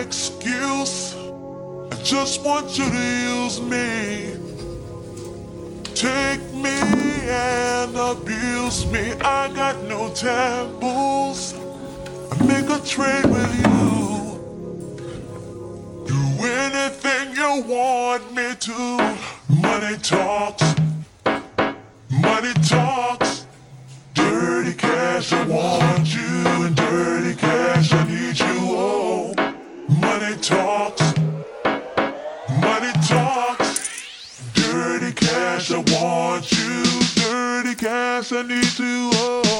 excuse. I just want you to use me. Take me and abuse me. I got no taboos. I make a trade with you. Do anything you want me to. Money talks. Money talks. Dirty cash, I want you. And dirty cash, I need you. Oh, money talks. Money talks. Dirty cash, I want you. Dirty cash, I need you. Oh.